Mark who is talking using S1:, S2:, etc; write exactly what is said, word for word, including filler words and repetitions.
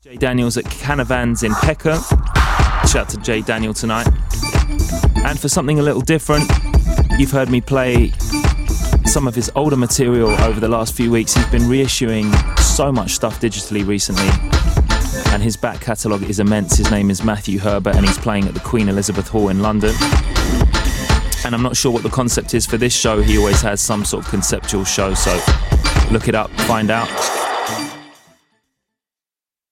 S1: Jay Daniels at Canavans in Peckham. Shout out to Jay Daniel tonight. And for something a little different, you've heard me play some of his older material over the last few weeks. He's been reissuing so much stuff digitally recently, and his back catalogue is immense. His name is Matthew Herbert, and he's playing at the Queen Elizabeth Hall in London. And I'm not sure what the concept is for this show. He always has some sort of conceptual show, so look it up, find out.